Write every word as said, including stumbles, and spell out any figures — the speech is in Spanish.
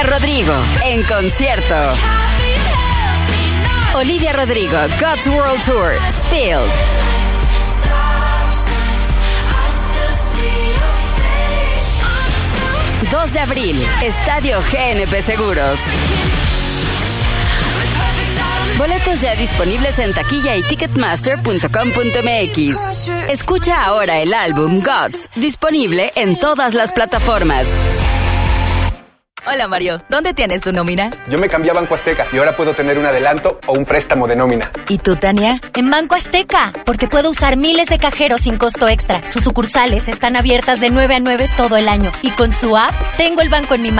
Rodrigo, en concierto. Olivia Rodrigo, God's World Tour, Spilled. dos de abril, Estadio G N P Seguros. Boletos ya disponibles en taquilla y ticketmaster punto com punto m x. Escucha ahora el álbum Gods, disponible en todas las plataformas. Hola Mario, ¿dónde tienes tu nómina? Yo me cambié a Banco Azteca y ahora puedo tener un adelanto o un préstamo de nómina. ¿Y tú, Tania? En Banco Azteca, porque puedo usar miles de cajeros sin costo extra. Sus sucursales están abiertas de nueve a nueve todo el año y con su app tengo el banco en mi mano.